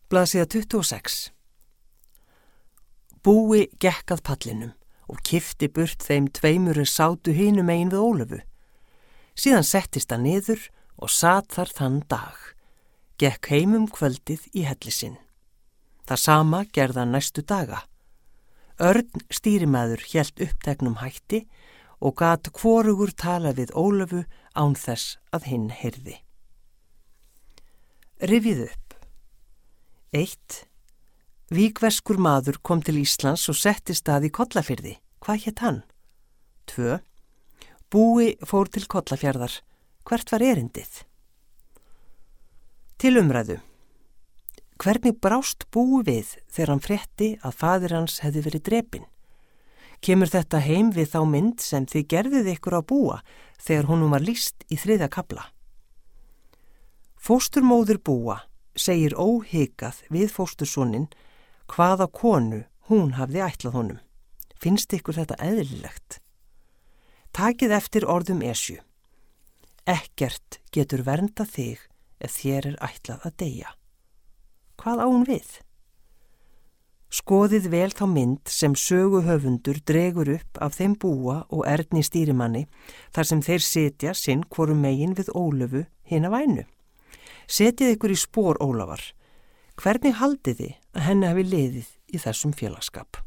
Blaðsíða 26. Búi gekk að pallinum og kippti burt þeim tveimur sátu hinum megin við Ólöfu. Síðan settist hann niður og sat þar þann dag. Gekk heim kvöldið í helli sinn. Það sama gerði hann næstu daga. Örn stýrimaður hélt uppteknum hætti og gat hvorugur tala við Ólöfu án þess að hinn heyrði. Rifið upp. 1. Víkverskur maður kom til Íslands og settist að í Kollafirði. Hvað hét hann? 2. Búi fór til Kollafjarðar. Hvert var erindið? Til umræðu. Hvernig brást Búi við þegar hann frétti að faðir hans hefði verið drepinn? Kemur þetta heim við þá mynd sem þið gerðuð ykkur á Búa þegar honum var lýst í 3. kafla? Fósturmóðir Búa segir óhikað við fóstursoninn hvaða konu hún hafði ætlað honum. Finnst ykkur þetta eðlilegt? Takið eftir orðum Esju. Ekkert getur verndað þig ef þér ætlað að deyja. Hvað á hún við? Skoðið vel þá mynd sem söguhöfundur dregur upp af þeim Búa og Erni stýrimanni þar sem þeir sitja sinn hvorum megin við Ólöfu hina vænu. Setið ykkur í spor Ólafar. Hvernig haldið þið að henni hafi liðið í þessum félagsskap?